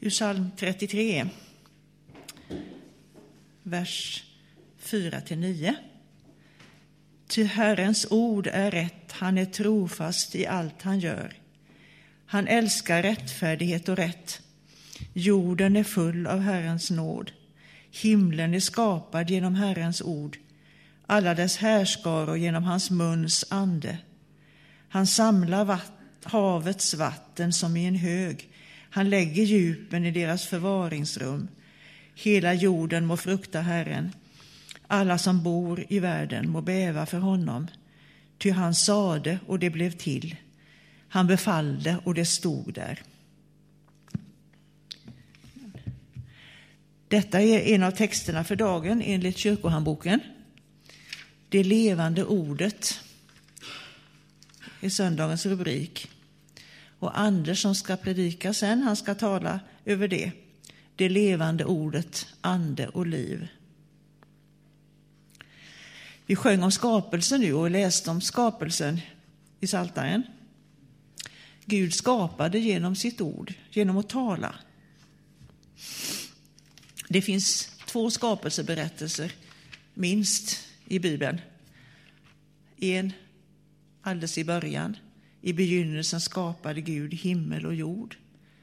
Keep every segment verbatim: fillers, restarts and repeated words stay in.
ur psalm trettiotre, vers fyra till nio. Ty Herrens ord är rätt, han är trofast i allt han gör. Han älskar rättfärdighet och rätt. Jorden är full av Herrens nåd. Himlen är skapad genom Herrens ord. Alla dess härskaror genom hans muns ande. Han samlar vatt, havets vatten som i en hög. Han lägger djupen i deras förvaringsrum. Hela jorden må frukta Herren. Alla som bor i världen må bäva för honom. Ty han sade och det blev till. Han befallde och det stod där. Detta är en av texterna för dagen enligt kyrkohandboken. Det levande ordet är söndagens rubrik. Och Anders som ska predika sen, han ska tala över det. Det levande ordet, ande och liv. Vi sjöng om skapelsen nu och läste om skapelsen i Psaltaren. Gud skapade genom sitt ord, genom att tala. Det finns två skapelseberättelser, minst, i Bibeln. En alldeles i början. I begynnelsen skapade Gud himmel och jord.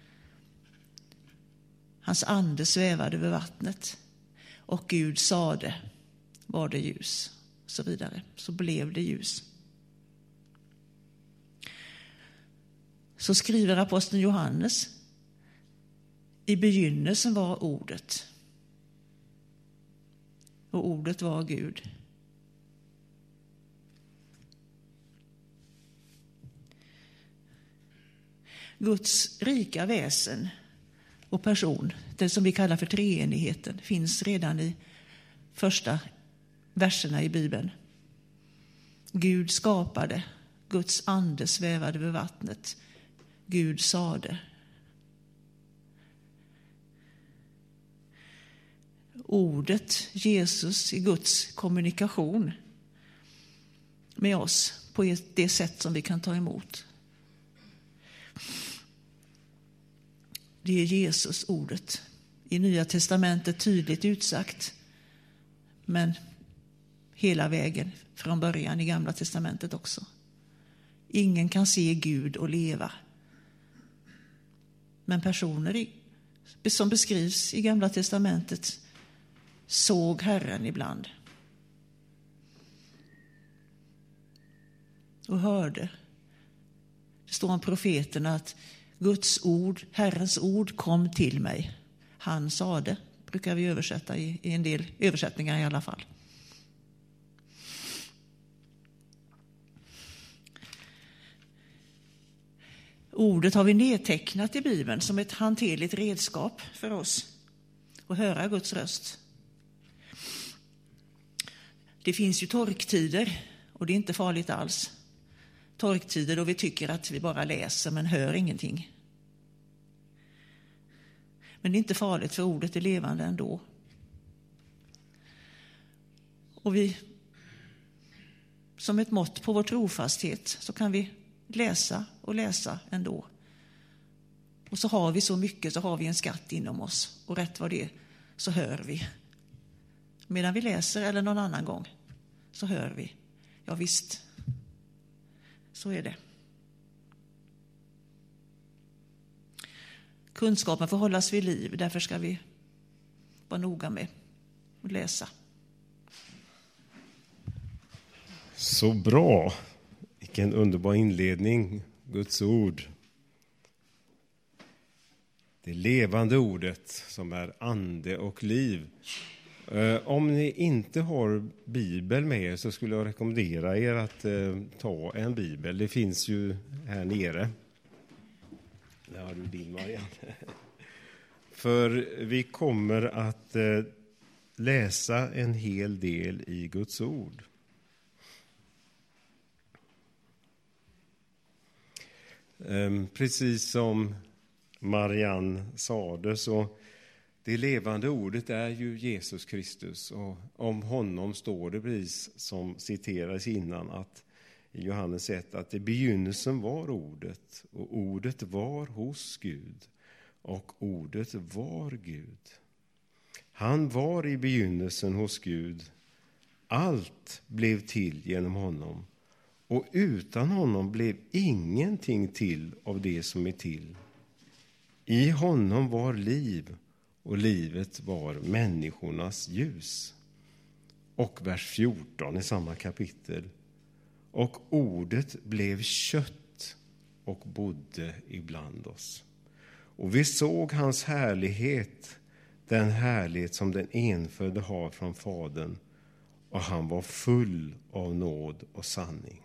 Hans ande svävade över vattnet. Och Gud sade, var det ljus. Och så vidare. Så blev det ljus. Så skriver aposteln Johannes. I begynnelsen var ordet. Och ordet var Gud. Guds rika väsen och person, det som vi kallar för treenigheten, finns redan i första verserna i Bibeln. Gud skapade, Guds ande svävade över vattnet. Gud sade. Ordet Jesus i Guds kommunikation med oss på det sätt som vi kan ta emot. Det är Jesus ordet. I Nya testamentet tydligt utsagt. Men hela vägen från början i Gamla testamentet också. Ingen kan se Gud och leva. Men personer som beskrivs i Gamla testamentet såg Herren ibland. Och hörde. Det står om profeterna att Guds ord, Herrens ord kom till mig. Han sade, brukar vi översätta i, i en del översättningar i alla fall. Ordet har vi nedtecknat i Bibeln som ett hanterligt redskap för oss att höra Guds röst. Det finns ju torktider och det är inte farligt alls. Torktider då vi tycker att vi bara läser men hör ingenting. Men det är inte farligt för ordet är levande ändå. Och vi, som ett mått på vår trofasthet, så kan vi läsa och läsa ändå. Och så har vi så mycket, så har vi en skatt inom oss. Och rätt vad det är så hör vi. Medan vi läser eller någon annan gång så hör vi. Ja visst, så är det. Kunskapen får hållas vid liv, därför ska vi vara noga med att läsa. Så bra. Vilken underbar inledning, Guds ord. Det levande ordet som är ande och liv. Om ni inte har Bibel med er så skulle jag rekommendera er att ta en Bibel. Det finns ju här nere. Där har du din, Marianne. För vi kommer att läsa en hel del i Guds ord. Precis som Marianne sade så det levande ordet är ju Jesus Kristus. Och om honom står det precis som citeras innan att i Johannes ett att i begynnelsen var ordet och ordet var hos Gud. och ordet var Gud. Han var i begynnelsen hos Gud. Allt blev till genom honom, och utan honom blev ingenting till av det som är till. I honom var liv, och livet var människornas ljus. Och vers fjorton i samma kapitel. Och ordet blev kött och bodde ibland oss. Och vi såg hans härlighet, den härlighet som den enfödde har från Fadern, och han var full av nåd och sanning.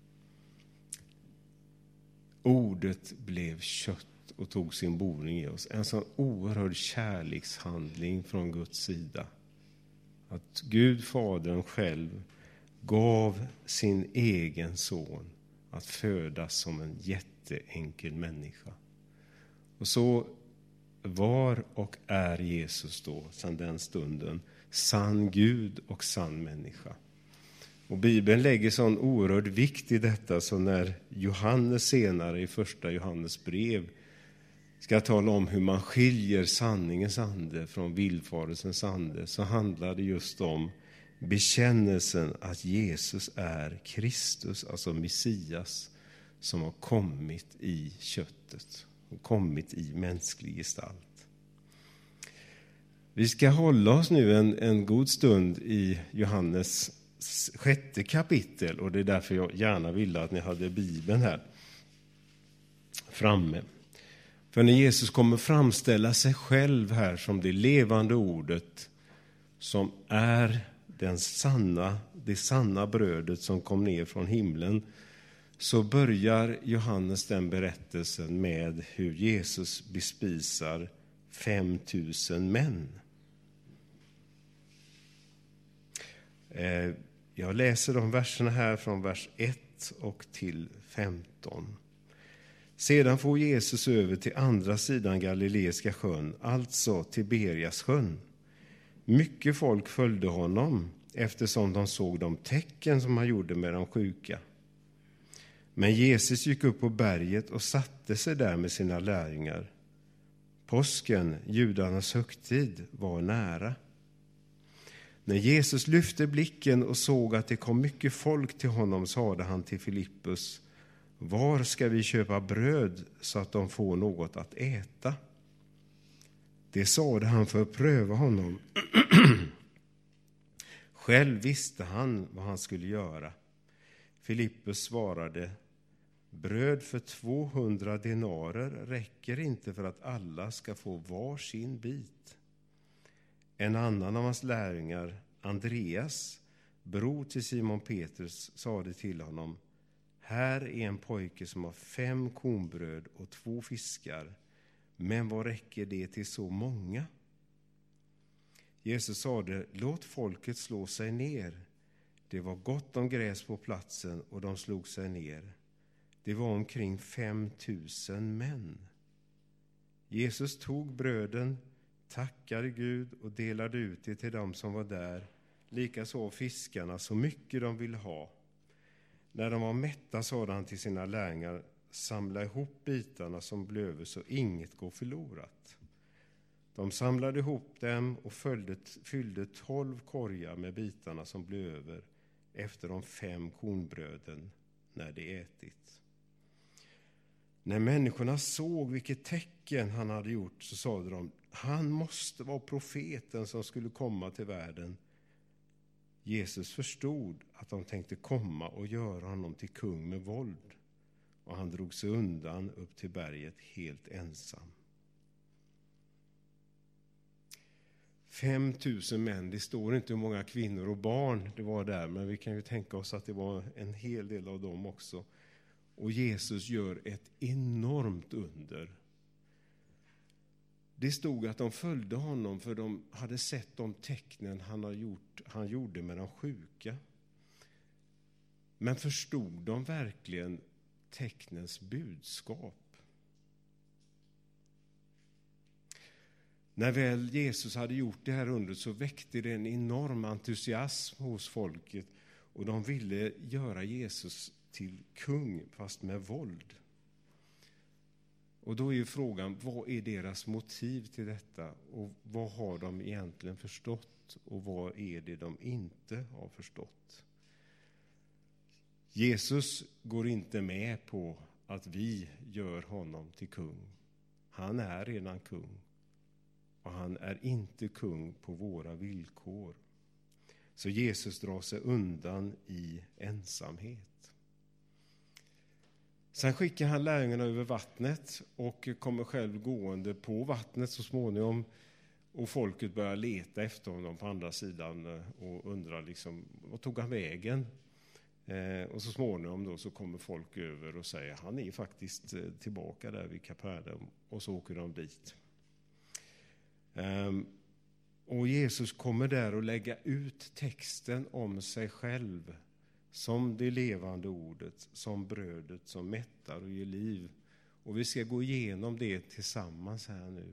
Ordet blev kött och tog sin boning i oss. En sån oerhörd kärlekshandling från Guds sida. Att Gud, Fadern själv, gav sin egen son att födas som en jätteenkel människa. Och så var och är Jesus då, sedan den stunden, sann Gud och sann människa. Och Bibeln lägger sån oerhörd vikt i detta, så när Johannes senare i första Johannes brev ska tala om hur man skiljer sanningens ande från villfarelsens ande, så handlar det just om bekännelsen att Jesus är Kristus, alltså Messias, som har kommit i köttet och kommit i mänsklig gestalt. Vi ska hålla oss nu en, en god stund i Johannes sjätte kapitel, och det är därför jag gärna ville att ni hade Bibeln här framme. För när Jesus kommer framställa sig själv här som det levande ordet, som är den sanna, det sanna brödet som kom ner från himlen, så börjar Johannes den berättelsen med hur Jesus bespisar fem tusen män. Jag läser de verserna här från vers ett och till femton. Sedan får Jesus över till andra sidan Galileiska sjön, alltså Tiberias sjön. Mycket folk följde honom, eftersom de såg de tecken som han gjorde med de sjuka. Men Jesus gick upp på berget och satte sig där med sina lärjungar. Påsken, judarnas högtid, var nära. När Jesus lyfte blicken och såg att det kom mycket folk till honom, sade han till Filippus: var ska vi köpa bröd så att de får något att äta? Det sade han för att pröva honom. Själv visste han vad han skulle göra. Filippus svarade: bröd för tvåhundra denarer räcker inte för att alla ska få var sin bit. En annan av hans lärjungar, Andreas, bror till Simon Petrus, sade till honom: här är en pojke som har fem kornbröd och två fiskar, men vad räcker det till så många? Jesus sade: låt folket slå sig ner. Det var gott om gräs på platsen, och de slog sig ner. Det var omkring fem tusen män. Jesus tog bröden, tackade Gud och delade ut det till dem som var där, likaså fiskarna, så mycket de ville ha. När de var mätta sade han till sina lärjungar: samla ihop bitarna som blev över, så inget går förlorat. De samlade ihop dem och följde, fyllde tolv korgar med bitarna som blev över efter de fem kornbröden när de ätit. När människorna såg vilket tecken han hade gjort, så sade de: han måste vara profeten som skulle komma till världen. Jesus förstod att de tänkte komma och göra honom till kung med våld, och han drog sig undan upp till berget helt ensam. Fem tusen män, det står inte hur många kvinnor och barn det var där, men vi kan ju tänka oss att det var en hel del av dem också. Och Jesus gör ett enormt under. Det stod att de följde honom för de hade sett de tecknen han, har gjort, han gjorde med de sjuka. Men förstod de verkligen tecknens budskap? När väl Jesus hade gjort det här undret, så väckte det en enorm entusiasm hos folket, och de ville göra Jesus till kung, fast med våld. Och då är ju frågan, vad är deras motiv till detta? Och vad har de egentligen förstått? Och vad är det de inte har förstått? Jesus går inte med på att vi gör honom till kung. Han är redan kung. Och han är inte kung på våra villkor. Så Jesus drar sig undan i ensamhet. Sen skickar han lärjungarna över vattnet och kommer själv gående på vattnet så småningom. Och folket börjar leta efter honom på andra sidan och undrar liksom, vad tog han vägen? Eh, och så småningom då så kommer folk över och säger, han är faktiskt tillbaka där vid Kapernaum. Och så åker de dit. Um, och Jesus kommer där och lägga ut texten om sig själv som det levande ordet, som brödet som mättar och ger liv. Och vi ska gå igenom det tillsammans här nu.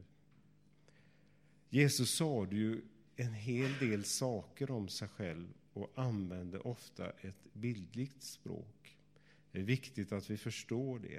Jesus sa ju en hel del saker om sig själv och använde ofta ett bildligt språk. Det är viktigt att vi förstår det.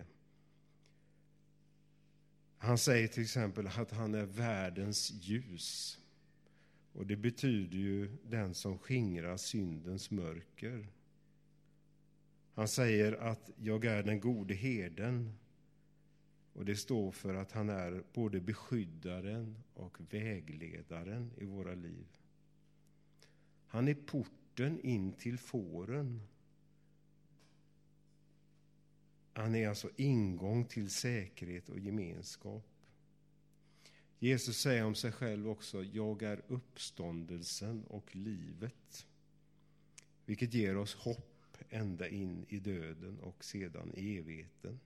Han säger till exempel att han är världens ljus. Och det betyder ju den som skingrar syndens mörker. Han säger att jag är den gode herden. Och det står för att han är både beskyddaren och vägledaren i våra liv. Han är porten in till fåren. Han är alltså ingång till säkerhet och gemenskap. Jesus säger om sig själv också, jag är uppståndelsen och livet. Vilket ger oss hopp ända in i döden och sedan i evigheten.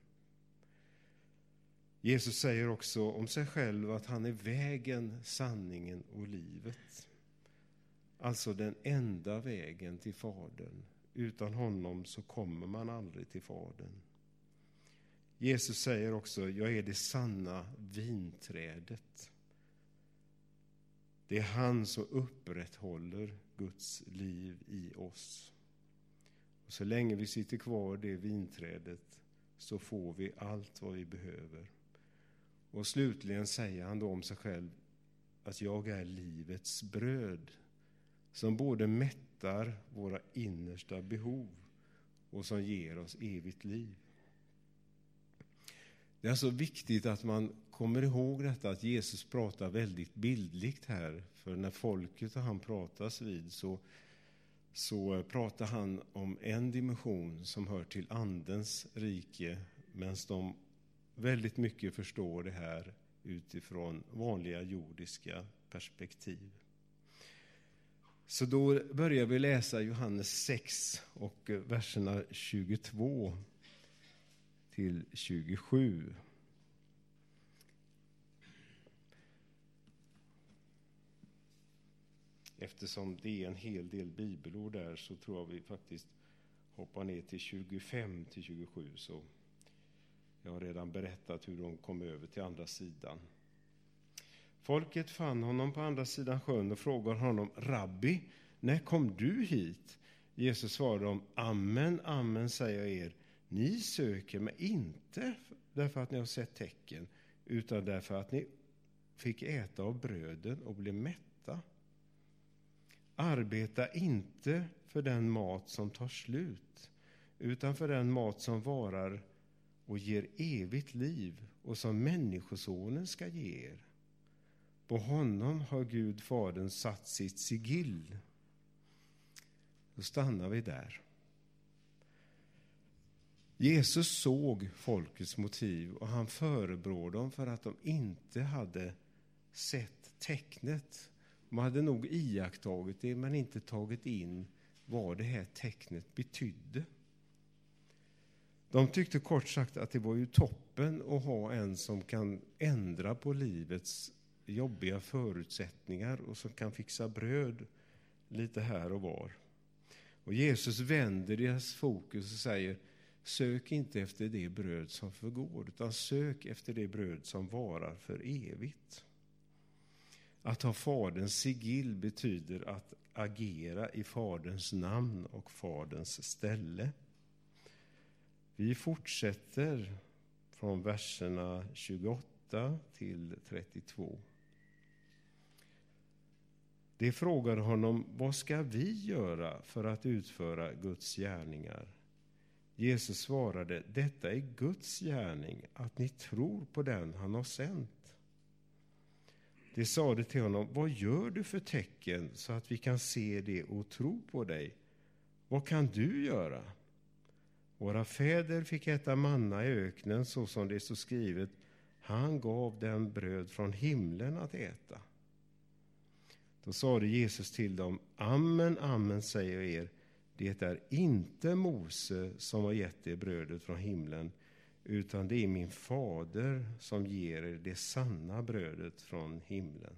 Jesus säger också om sig själv att han är vägen, sanningen och livet. Alltså den enda vägen till Fadern. Utan honom så kommer man aldrig till Fadern. Jesus säger också, jag är det sanna vinträdet. Det är han som upprätthåller Guds liv i oss. Och så länge vi sitter kvar det vinträdet så får vi allt vad vi behöver. Och slutligen säger han då om sig själv att jag är livets bröd som både mättar våra innersta behov och som ger oss evigt liv. Det är alltså viktigt att man kommer ihåg detta att Jesus pratar väldigt bildligt här. För när folket och han pratas vid så, så pratar han om en dimension som hör till andens rike. Medan de väldigt mycket förstår det här utifrån vanliga jordiska perspektiv. Så då börjar vi läsa Johannes sex och verserna tjugotvå till tjugosju. Eftersom det är en hel del bibelord där så tror jag vi faktiskt hoppar ner till tjugofem till tjugosju. Så jag har redan berättat hur de kom över till andra sidan. Folket fann honom på andra sidan sjön och frågade honom, Rabbi, när kom du hit? Jesus svarade dem, amen, amen säger jag er. Ni söker mig inte därför att ni har sett tecken, utan därför att ni fick äta av bröden och bli mätta. Arbeta inte för den mat som tar slut, utan för den mat som varar och ger evigt liv och som människosonen ska ge er. På honom har Gud Fadern satt sitt sigill. Då stannar vi där. Jesus såg folkets motiv och han förebrår dem för att de inte hade sett tecknet. De hade nog iakttagit det men inte tagit in vad det här tecknet betydde. De tyckte kort sagt att det var ju toppen att ha en som kan ändra på livets jobbiga förutsättningar och som kan fixa bröd lite här och var. Och Jesus vänder deras fokus och säger, sök inte efter det bröd som förgår, utan sök efter det bröd som varar för evigt. Att ha faderns sigill betyder att agera i faderns namn och faderns ställe. Vi fortsätter från verserna tjugoåtta till trettiotvå. De frågade honom: vad ska vi göra för att utföra Guds gärningar? Jesus svarade: detta är Guds gärning, att ni tror på den han har sänt. De sade till honom: vad gör du för tecken så att vi kan se det och tro på dig? Vad kan du göra? Våra fäder fick äta manna i öknen, så som det står skrivet: han gav dem bröd från himlen att äta. Då sade Jesus till dem: amen, amen säger er, det är inte Mose som har gett er brödet från himlen, utan det är min fader som ger er det sanna brödet från himlen.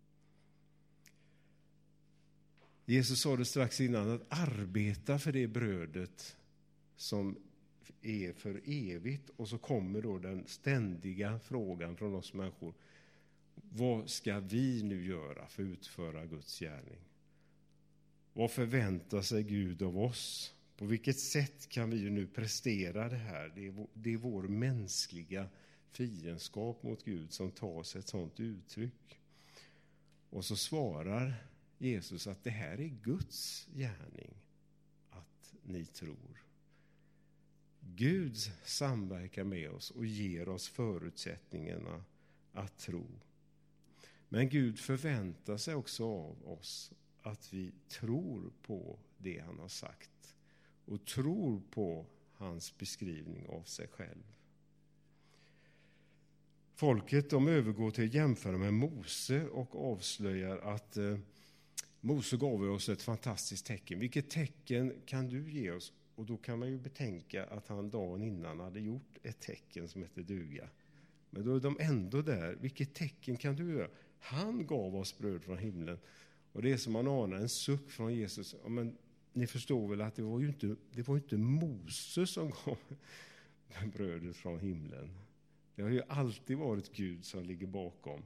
Jesus sa det strax innan, att arbeta för det brödet som är för evigt. Och så kommer då den ständiga frågan från oss människor: vad ska vi nu göra för att utföra Guds gärning? Vad förväntar sig Gud av oss? På vilket sätt kan vi nu prestera det här? Det är vår, det är vår mänskliga fiendskap mot Gud som tar sig ett sådant uttryck. Och så svarar Jesus att det här är Guds gärning, att ni tror. Gud samverkar med oss och ger oss förutsättningarna att tro. Men Gud förväntar sig också av oss att vi tror på det han har sagt och tror på hans beskrivning av sig själv. Folket, de övergår till att jämföra med Mose och avslöjar att eh, Mose gav oss ett fantastiskt tecken. Vilket tecken kan du ge oss? Och då kan man ju betänka att han dagen innan hade gjort ett tecken som heter duga. Men då är de ändå där. Vilket tecken kan du göra? Han gav oss bröd från himlen. Och det är som man anar en suck från Jesus. Ja, men ni förstår väl att det var ju inte, det var inte Mose som gav brödet från himlen. Det har ju alltid varit Gud som ligger bakom.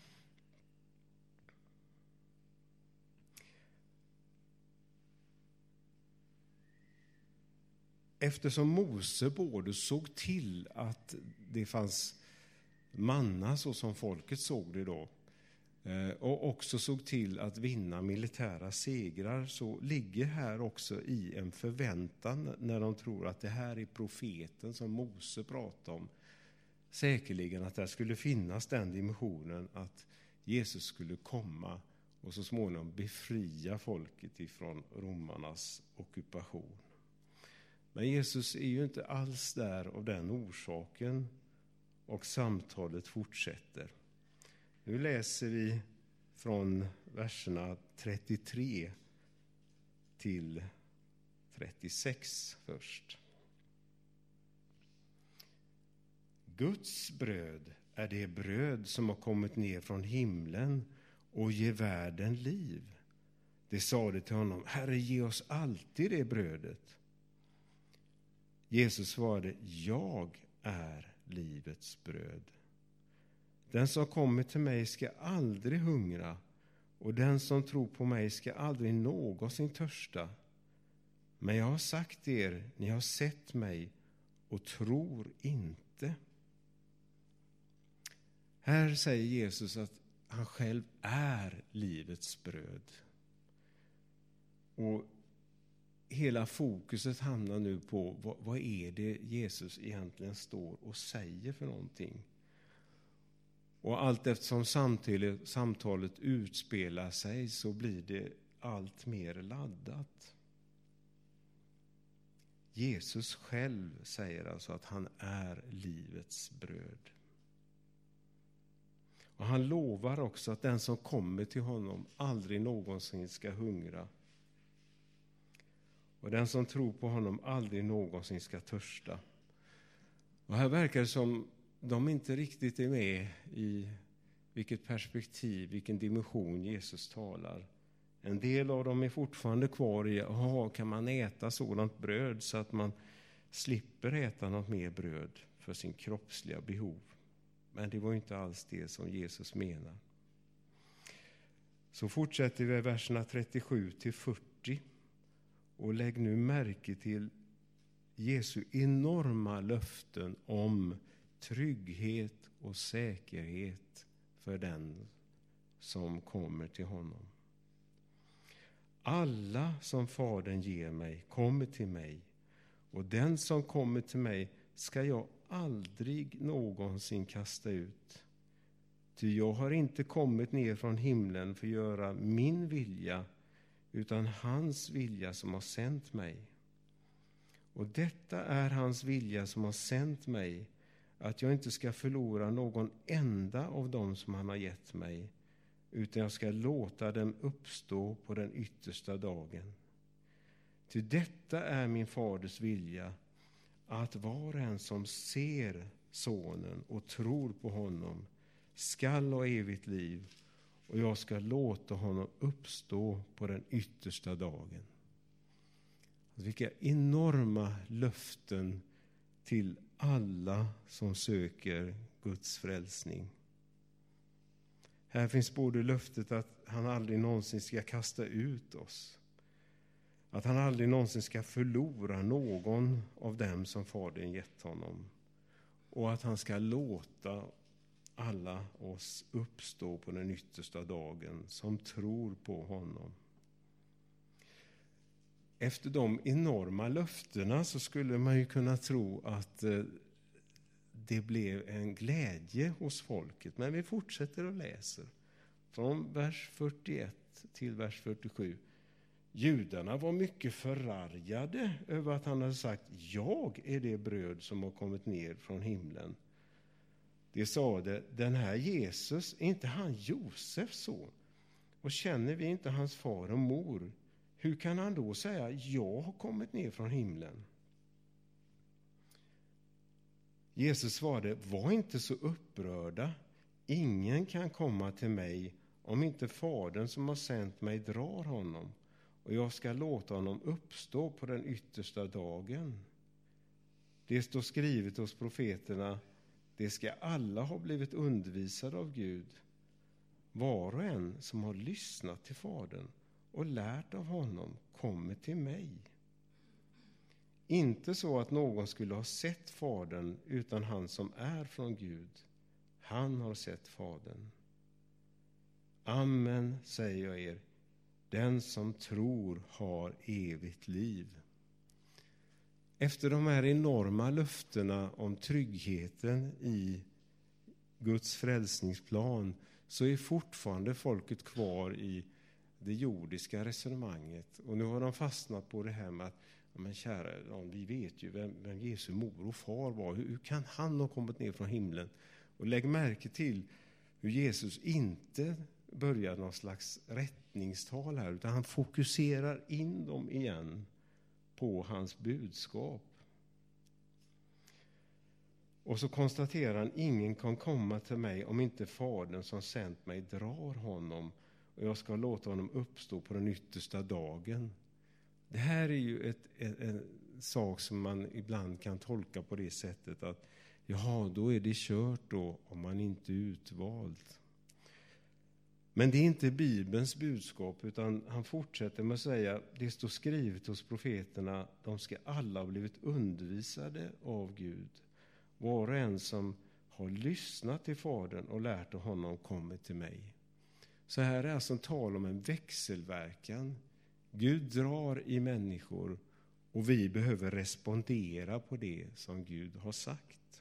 Eftersom Mose både såg till att det fanns manna så som folket såg det då, och också såg till att vinna militära segrar, så ligger här också i en förväntan när de tror att det här är profeten som Mose pratade om. Säkerligen att det skulle finnas den dimensionen att Jesus skulle komma och så småningom befria folket ifrån romarnas ockupation. Men Jesus är ju inte alls där av den orsaken, och samtalet fortsätter. Nu läser vi från verserna trettiotre till trettiosex först. Guds bröd är det bröd som har kommit ner från himlen och ger världen liv. Det sade till honom: Herre, ge oss alltid det brödet. Jesus svarade: Jag är livets bröd. Den som kommer till mig ska aldrig hungra, och den som tror på mig ska aldrig någonsin törsta. Men jag har sagt er, ni har sett mig och tror inte. Här säger Jesus att han själv är livets bröd. Och hela fokuset hamnar nu på vad, vad är det Jesus egentligen står och säger för någonting. Och allt eftersom samtalet, samtalet utspelar sig så blir det allt mer laddat. Jesus själv säger alltså att han är livets bröd. Och han lovar också att den som kommer till honom aldrig någonsin ska hungra. Och den som tror på honom aldrig någonsin ska törsta. Och här verkar det som de inte riktigt är med i vilket perspektiv, vilken dimension Jesus talar. En del av dem är fortfarande kvar i, aha, kan man äta sådant bröd så att man slipper äta något mer bröd för sin kroppsliga behov. Men det var inte alls det som Jesus menar. Så fortsätter vi verserna trettiosju till fyrtio. Och lägg nu märke till Jesu enorma löften om trygghet och säkerhet för den som kommer till honom. Alla som Fadern ger mig kommer till mig, och den som kommer till mig ska jag aldrig någonsin kasta ut. Ty jag har inte kommit ner från himlen för att göra min vilja, utan hans vilja som har sänt mig. Och detta är hans vilja som har sänt mig, att jag inte ska förlora någon enda av dem som han har gett mig, utan jag ska låta dem uppstå på den yttersta dagen. Ty detta är min faders vilja, att var och en som ser sonen och tror på honom skall ha evigt liv, och jag ska låta honom uppstå på den yttersta dagen. Vilka enorma löften till alla som söker Guds frälsning. Här finns både löftet att han aldrig någonsin ska kasta ut oss, att han aldrig någonsin ska förlora någon av dem som Fadern gett honom, och att han ska låta alla oss uppstå på den yttersta dagen som tror på honom. Efter de enorma löftena så skulle man ju kunna tro att det blev en glädje hos folket. Men vi fortsätter och läser från vers fyrtioett till vers fyrtiosju. Judarna var mycket förargade över att han hade sagt: jag är det bröd som har kommit ner från himlen. De sade: den här Jesus, är inte han Josefs son? Och känner vi inte hans far och mor? Hur kan han då säga: jag har kommit ner från himlen? Jesus svarade: var inte så upprörda. Ingen kan komma till mig om inte Fadern som har sänt mig drar honom, och jag ska låta honom uppstå på den yttersta dagen. Det står skrivet hos profeterna: det ska alla ha blivit undervisade av Gud. Var och en som har lyssnat till Fadern och lärt av honom kommer till mig. Inte så att någon skulle ha sett Fadern, utan han som är från Gud, han har sett Fadern. Amen, säger jag er, den som tror har evigt liv. Efter de här enorma löftena om tryggheten i Guds frälsningsplan så är fortfarande folket kvar i det jordiska resonemanget. Och nu har de fastnat på det här med att, ja, men kära, ja, vi vet ju vem, vem Jesu mor och far var. Hur, hur kan han ha kommit ner från himlen? Och lägg märke till hur Jesus inte börjar någon slags rättningstal här, utan han fokuserar in dem igen på hans budskap. Och så konstaterar han: ingen kan komma till mig om inte Fadern som sänt mig drar honom, och jag ska låta honom uppstå på den yttersta dagen. Det här är ju ett, ett, en sak som man ibland kan tolka på det sättet att jaha, då är det kört då om man inte är utvald. Men det är inte Bibelns budskap, utan han fortsätter med att säga: det står skrivet hos profeterna, de ska alla ha blivit undervisade av Gud. Var och en som har lyssnat till Fadern och lärt av honom kommer till mig. Så här är alltså en tal om en växelverkan. Gud drar i människor och vi behöver respondera på det som Gud har sagt.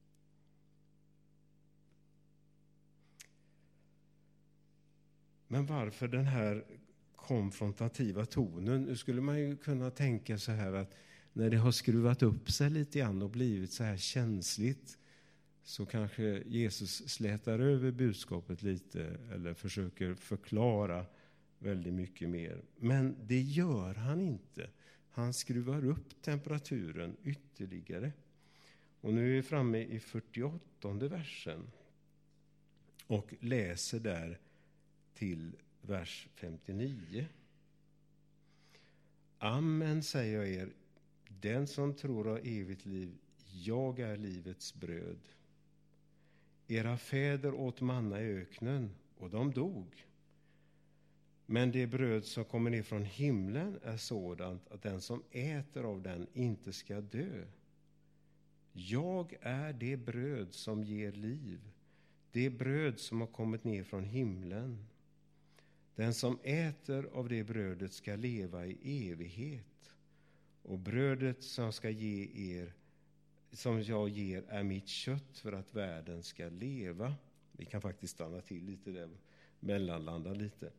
Men varför den här konfrontativa tonen? Nu skulle man ju kunna tänka så här att när det har skruvat upp sig lite grann och blivit så här känsligt, så kanske Jesus slätar över budskapet lite eller försöker förklara väldigt mycket mer. Men det gör han inte. Han skruvar upp temperaturen ytterligare. Och nu är vi framme i fyrtioåttonde versen och läser där till vers femtionio. Amen, säger jag er, den som tror har evigt liv, jag är livets bröd. Era fäder åt manna i öknen och de dog. Men det bröd som kommer ner från himlen är sådant att den som äter av den inte ska dö. Jag är det bröd som ger liv, det bröd som har kommit ner från himlen. Den som äter av det brödet ska leva i evighet, och brödet som ska ge er, som jag ger, är mitt kött för att världen ska leva. Vi kan faktiskt stanna till lite där, mellanlanda lite.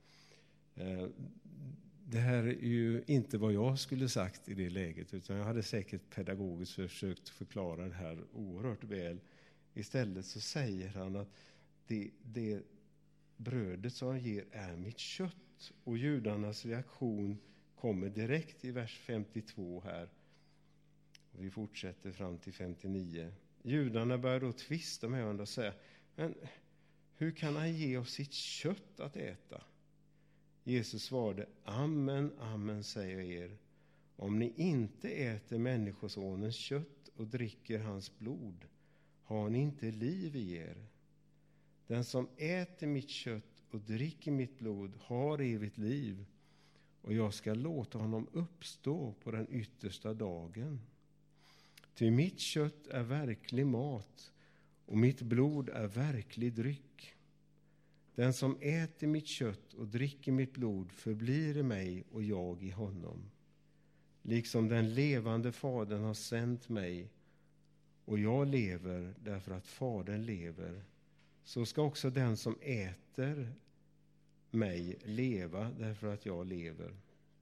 Det här är ju inte vad jag skulle sagt i det läget, utan jag hade säkert pedagogiskt försökt förklara det här oerhört väl. Istället så säger han att det, det brödet som han ger är mitt kött. Och judarnas reaktion kommer direkt i vers femtiotvå här. Och vi fortsätter fram till femtionio. Judarna börjar då tvista med varandra och säga: men hur kan han ge oss sitt kött att äta? Jesus svarade: amen, amen säger jag er. Om ni inte äter människosonens kött och dricker hans blod, har ni inte liv i er. Den som äter mitt kött och dricker mitt blod har evigt liv, och jag ska låta honom uppstå på den yttersta dagen. Ty mitt kött är verklig mat, och mitt blod är verklig dryck. Den som äter mitt kött och dricker mitt blod förblir i mig och jag i honom. Liksom den levande Fadern har sänt mig, och jag lever därför att Fadern lever, så ska också den som äter mig leva därför att jag lever.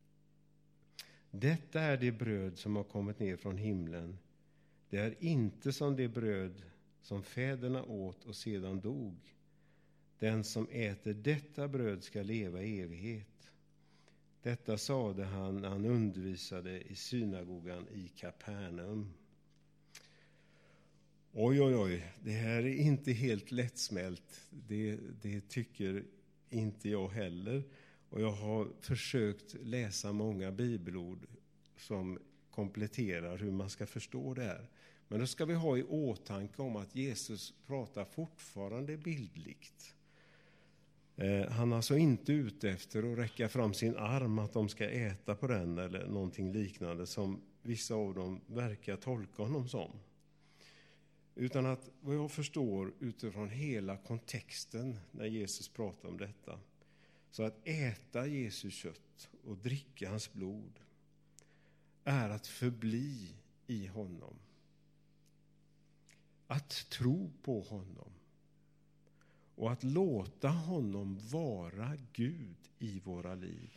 Detta är det bröd som har kommit ner från himlen. Det är inte som det bröd som fäderna åt och sedan dog. Den som äter detta bröd ska leva i evighet. Detta sade han när han undervisade i synagogan i Kapernaum. Oj, oj, oj. Det här är inte helt lättsmält. Det, det tycker inte jag heller. Och jag har försökt läsa många bibelord som kompletterar hur man ska förstå det här. Men då ska vi ha i åtanke om att Jesus pratar fortfarande bildligt. Han är alltså inte ute efter att räcka fram sin arm, att de ska äta på den eller någonting liknande som vissa av dem verkar tolka honom som. Utan att, vad jag förstår utifrån hela kontexten när Jesus pratar om detta, så att äta Jesus kött och dricka hans blod är att förbli i honom. Att tro på honom. Och att låta honom vara Gud i våra liv.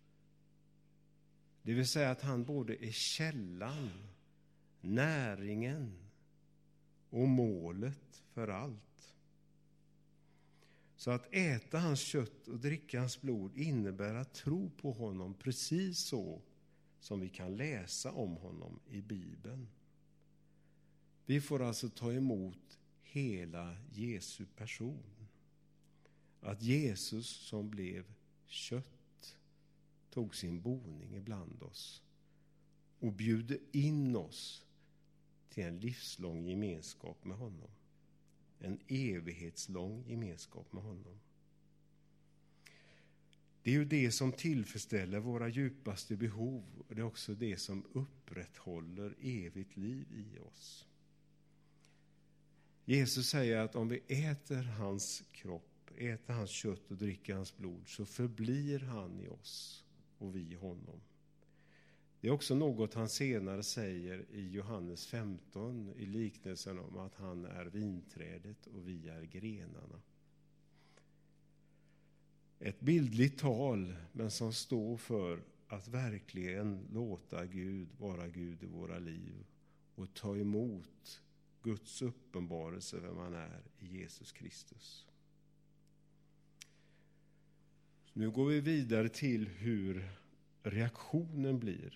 Det vill säga att han både är källan, näringen och målet för allt. Så att äta hans kött och dricka hans blod innebär att tro på honom precis så som vi kan läsa om honom i Bibeln. Vi får alltså ta emot hela Jesu person. Att Jesus som blev kött tog sin boning ibland oss och bjuder in oss till en livslång gemenskap med honom. En evighetslång gemenskap med honom. Det är ju det som tillfredsställer våra djupaste behov, och det är också det som upprätthåller evigt liv i oss. Jesus säger att om vi äter hans kropp, äter hans kött och dricker hans blod, så förblir han i oss och vi i honom. Det är också något han senare säger i Johannes femton i liknelsen om att han är vinträdet och vi är grenarna. Ett bildligt tal, men som står för att verkligen låta Gud vara Gud i våra liv och ta emot Guds uppenbarelse vem han är i Jesus Kristus. Nu går vi vidare till hur reaktionen blir.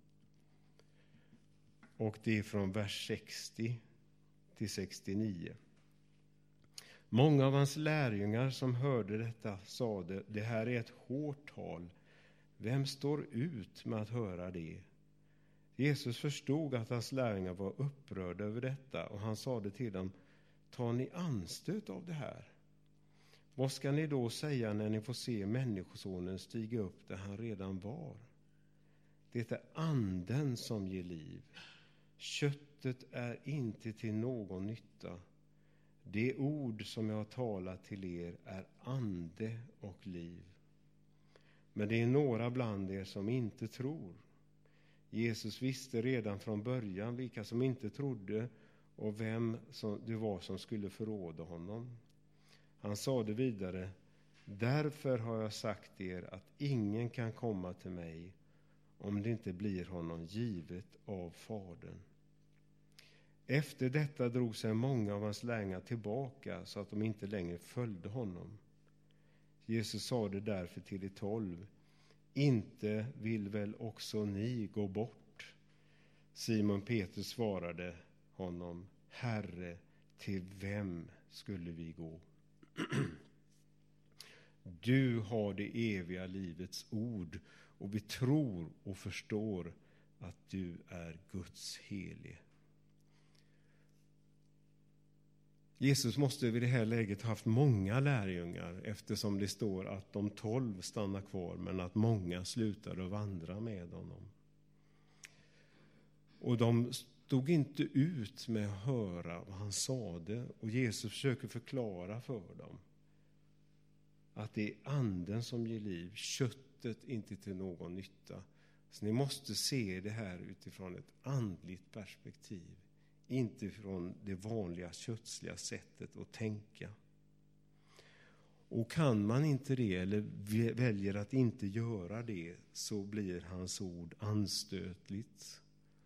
Och det är från vers sextio till sextionio. Många av hans lärjungar som hörde detta sade: det här är ett hårt tal. Vem står ut med att höra det? Jesus förstod att hans lärjungar var upprörda över detta, och han sade till dem: tar ni anstöt av det här? Vad ska ni då säga när ni får se människosonen stiga upp där han redan var? Det är anden som ger liv. Köttet köttet är inte till någon nytta. Det ord som jag har talat till er är ande och liv. Men det är några bland er som inte tror. Jesus visste redan från början vilka som inte trodde och vem som det var som skulle förråda honom. Han sade vidare: därför har jag sagt er att ingen kan komma till mig om det inte blir honom givet av Fadern. Efter detta drog sig många av hans lärjungar tillbaka så att de inte längre följde honom. Jesus sade därför till de tolv: inte vill väl också ni gå bort? Simon Petrus svarade honom: Herre, till vem skulle vi gå? Du har det eviga livets ord och vi tror och förstår att du är Guds helige. Jesus måste vid det här läget ha haft många lärjungar, eftersom det står att de tolv stannar kvar men att många slutar att vandra med honom. Och de stod inte ut med att höra vad han sade, och Jesus försöker förklara för dem att det är anden som ger liv, köttet inte till någon nytta. Så ni måste se det här utifrån ett andligt perspektiv, inte från det vanliga kötsliga sättet att tänka. Och kan man inte det, eller väljer att inte göra det, så blir hans ord anstötligt.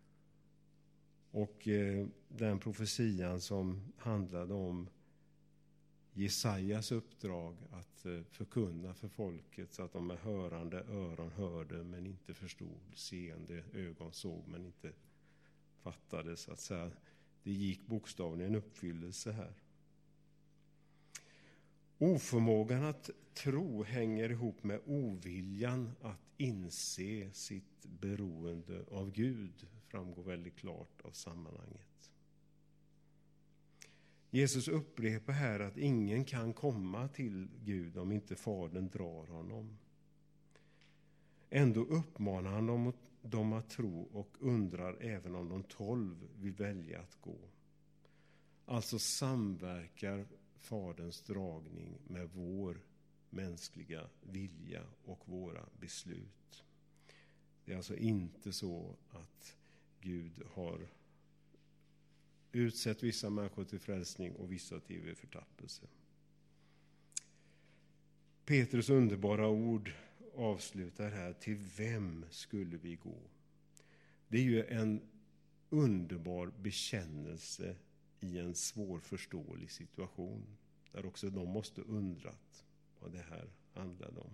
Och eh, den profetian som handlade om Jesajas uppdrag att eh, förkunna för folket så att de med hörande öron hörde men inte förstod, seende ögon såg men inte fattade, så att säga. Det gick bokstavligen uppfyllelse här. Oförmågan att tro hänger ihop med oviljan att inse sitt beroende av Gud, framgår väldigt klart av sammanhanget. Jesus upprepar här att ingen kan komma till Gud om inte Fadern drar honom. Ändå uppmanar han dem, dem att tro och undrar även om de tolv vill välja att gå. Alltså samverkar Faderns dragning med vår mänskliga vilja och våra beslut. Det är alltså inte så att Gud har utsett vissa människor till frälsning och vissa till förtappelse. Petrus underbara ord avslutar här: till vem skulle vi gå? Det är ju en underbar bekännelse i en svårförståelig situation, där också de måste undrat vad det här handlade om.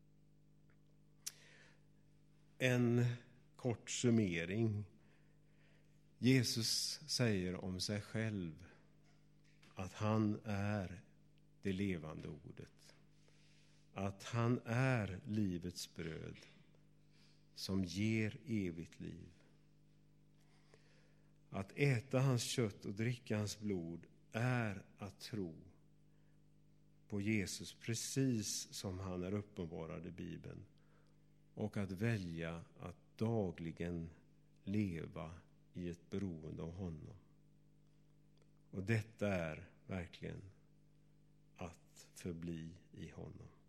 En kort summering. Jesus säger om sig själv att han är det levande ordet. Att han är livets bröd som ger evigt liv. Att äta hans kött och dricka hans blod är att tro på Jesus precis som han är uppenbarad i Bibeln, och att välja att dagligen leva i ett beroende av honom. Och detta är verkligen att förbli i honom.